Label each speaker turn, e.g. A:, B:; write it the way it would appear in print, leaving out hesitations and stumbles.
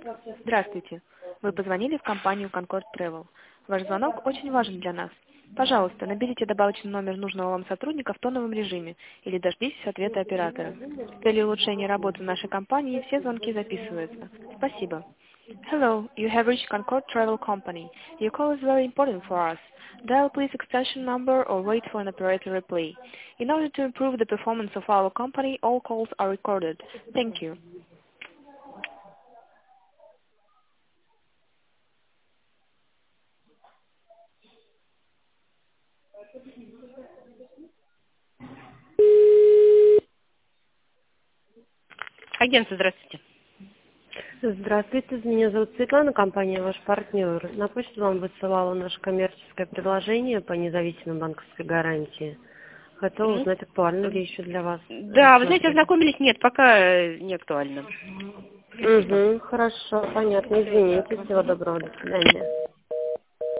A: Здравствуйте. Вы позвонили в компанию Concord Travel. Ваш звонок очень важен для нас. Пожалуйста, наберите добавочный номер нужного вам сотрудника в тоновом режиме или дождитесь ответа оператора. С целью улучшения работы нашей компании все звонки записываются. Спасибо. Hello, you have reached Concord Travel Company. Your call is very important for us. Dial please extension number or wait for an operator replay. In order to improve the performance of our company, all calls are recorded. Thank you. Агентство, здравствуйте.
B: Здравствуйте, меня зовут Светлана, компания «Ваш партнер». На почту вам высылала наше коммерческое предложение по независимой банковской гарантии. Хотела
A: Мгм.
B: узнать, актуально ли еще для вас
A: Да, вы знаете,
B: смотреть.
A: ознакомились? Нет, пока не актуально. Спасибо.
B: Угу, хорошо, понятно. Извините, всего доброго, до свидания.